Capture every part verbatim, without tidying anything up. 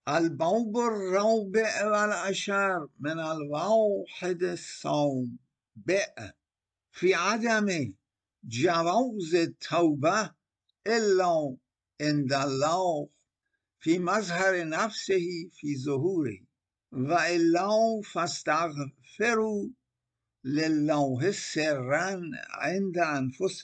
الباب الرابع والعشر من الواحد السابع في عدم جواز التوبة إلا عند الله في مظهر نفسه في ظهوره وإلا فاستغفروا لله سرا عند انفسکم.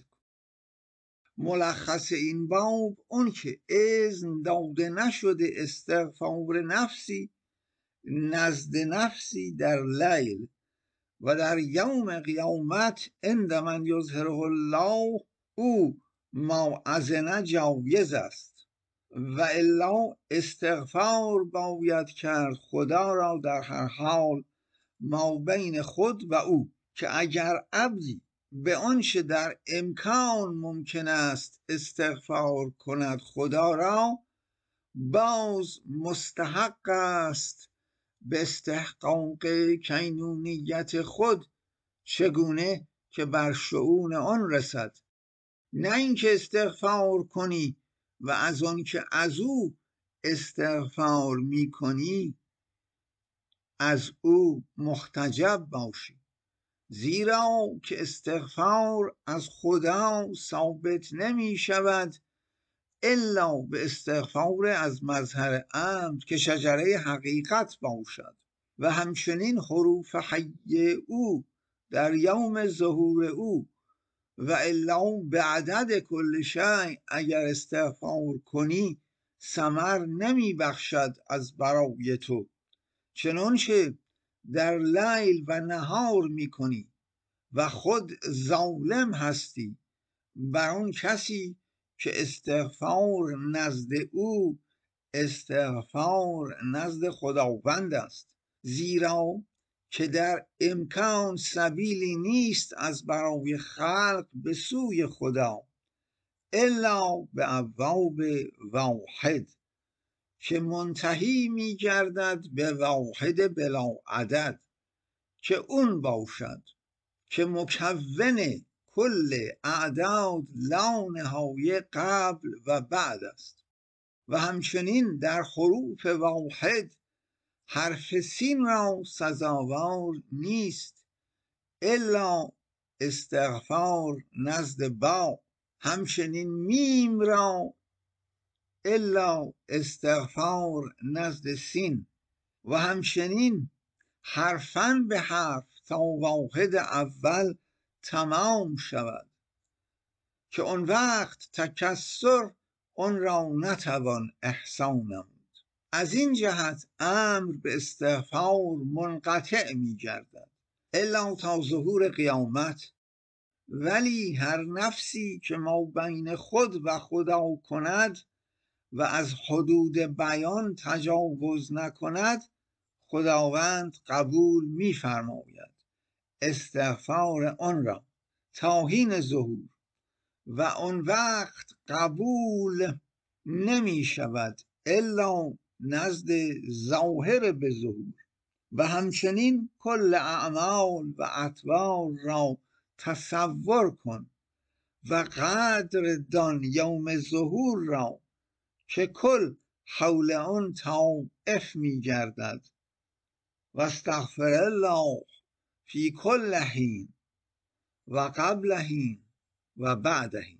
ملخص این باب اون که اذن داده نشده استغفار نفسی نزد نفسی در لیل و در یوم قیامت عند من یظهره الله او ما اذن جایز است و الا استغفار باید کرد خدا را در هر حال ما بین خود و او، که اگر عبدی به آنچه در امکان ممکن است استغفار کند خدا را، باز مستحق است به استحقاق کینونیت خود، چگونه که بر شؤون آن رسد، نه اینکه استغفار کنی و از آن که از او استغفار می کنی از او محتجب باشی، زیرا که استغفار از خدا ثابت نمی شود الا به استغفار از مظهر امر که شجره حقیقت باشد و همچنین حروف حی او در یوم ظهور او و الا به عدد کل شیء اگر استغفار کنی ثمر نمی بخشد از برای تو، چنانچه در لیل و نهار می کنی و خود ظالم هستی بر آن کسی که استغفار نزد او استغفار نزد خداوند است، زیرا که در امکان سبیلی نیست از برای خلق به سوی خدا الا به ابواب واحد که منتهی می گردد به واحد بلا عدد، که اون باشد که مکون کل اعداد لا نهایه قبل و بعد است. و همچنین در حروف واحد حرف سین را سزاوار نیست الا استغفار نزد با، همچنین میم را الا استغفار نزد سین، و همچنین حرفاً به حرف تا واحد اول تمام شود که اون وقت تکسر اون را نتوان احسان نمود. از این جهت امر به استغفار منقطع می گردد الا تا ظهور قیامت، ولی هر نفسی که ما بین خود و خدا کند و از حدود بیان تجاوز نکند خداوند قبول می فرماید استغفار آن را تا حین ظهور و آن وقت قبول نمی شود الا نزد ظاهر به ظهور. و همچنین کل اعمال و اطوار را تصور کن و قدر دان یوم ظهور را که کل حول آن طائف می گردد و استغفر الله فی کل حین و قبل حین و بعد حین.